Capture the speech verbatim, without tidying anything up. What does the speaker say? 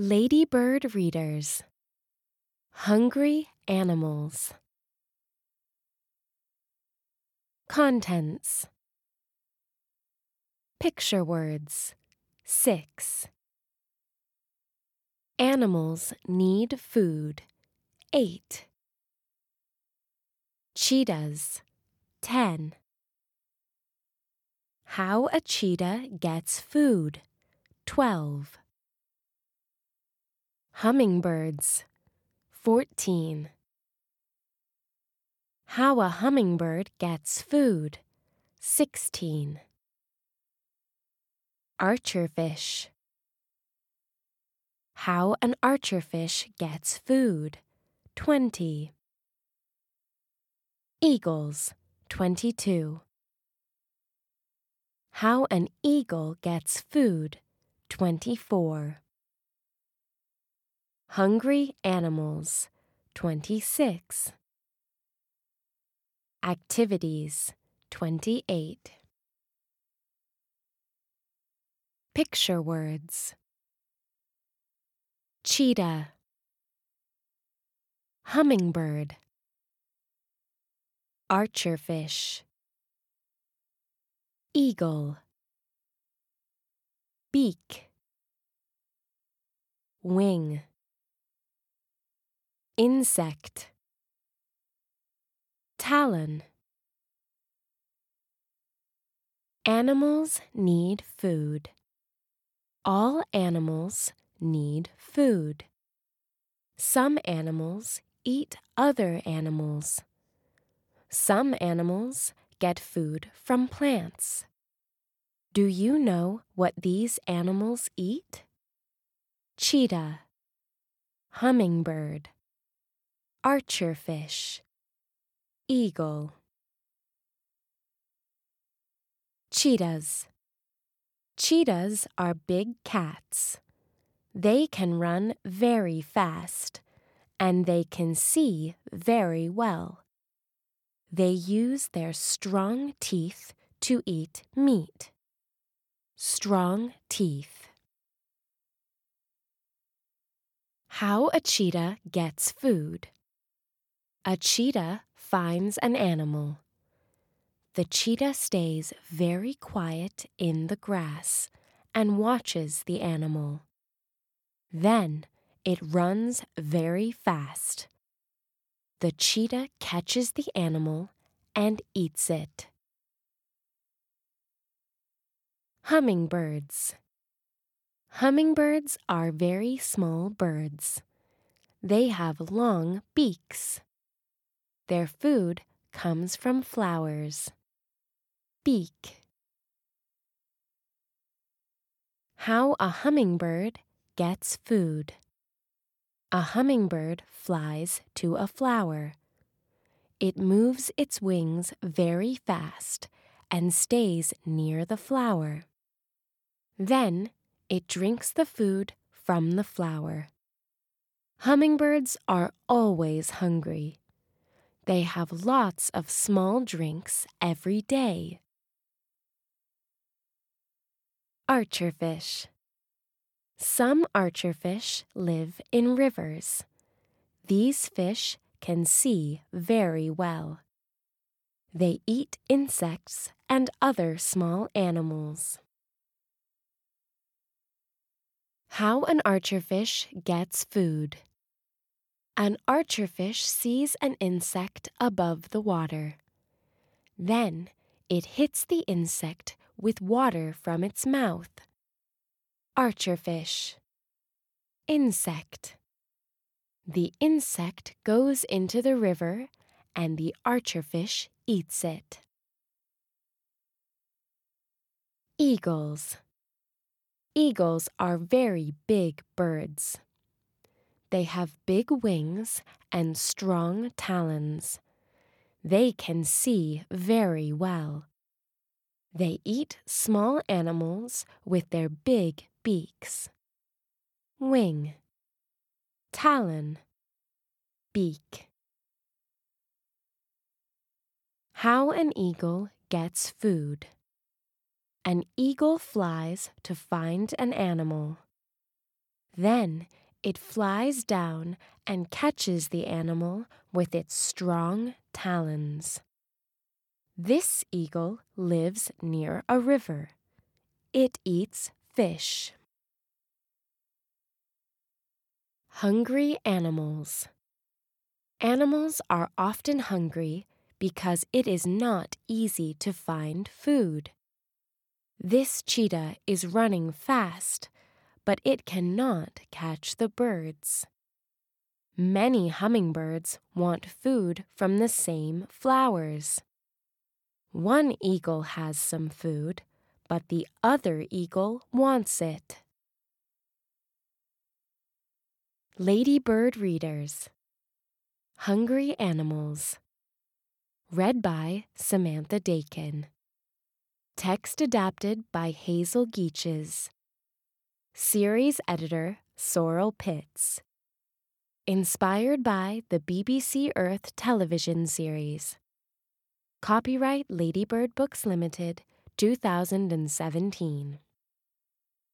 Ladybird readers. Hungry animals. Contents. Picture words. Six. Animals need food. Eight. Cheetahs. Ten. How a cheetah gets food. Twelve. Hummingbirds. Fourteen. How a hummingbird gets food. Sixteen. Archerfish. How an archerfish gets food. Twenty. Eagles. Twenty-two. How an eagle gets food. Twenty-four. Hungry animals. Twenty-six. Activities. Twenty-eight. Picture words. Cheetah. Hummingbird. Archerfish. Eagle. Beak. Wing. Insect. Talon. Animals need food. All animals need food. Some animals eat other animals. Some animals get food from plants. Do you know what these animals eat? Cheetah. Hummingbird. Archerfish. Eagle. Cheetahs. Cheetahs are big cats. They can run very fast, and they can see very well. They use their strong teeth to eat meat. Strong teeth. How a cheetah gets food. A cheetah finds an animal. The cheetah stays very quiet in the grass and watches the animal. Then it runs very fast. The cheetah catches the animal and eats it. Hummingbirds. Hummingbirds are very small birds. They have long beaks. Their food comes from flowers. Beak. How a hummingbird gets food. A hummingbird flies to a flower. It moves its wings very fast and stays near the flower. Then it drinks the food from the flower. Hummingbirds are always hungry. They have lots of small drinks every day. Archerfish. Some archerfish live in rivers. These fish can see very well. They eat insects and other small animals. How an archerfish gets food. An archerfish sees an insect above the water. Then it hits the insect with water from its mouth. Archerfish. Insect. The insect goes into the river and the archerfish eats it. Eagles. Eagles are very big birds. They have big wings and strong talons. They can see very well. They eat small animals with their big beaks. Wing. Talon. Beak. How an eagle gets food. An eagle flies to find an animal. Then it flies down and catches the animal with its strong talons. This eagle lives near a river. It eats fish. Hungry animals. Animals are often hungry because it is not easy to find food. This cheetah is running fast, but it cannot catch the birds. Many hummingbirds want food from the same flowers. One eagle has some food, but the other eagle wants it. Ladybird Readers. Hungry Animals. Read by Samantha Dakin. Text adapted by Hazel Geaches. Series editor Sorrel Pitts. Inspired by the B B C Earth television series. Copyright Ladybird Books Limited, two thousand seventeen.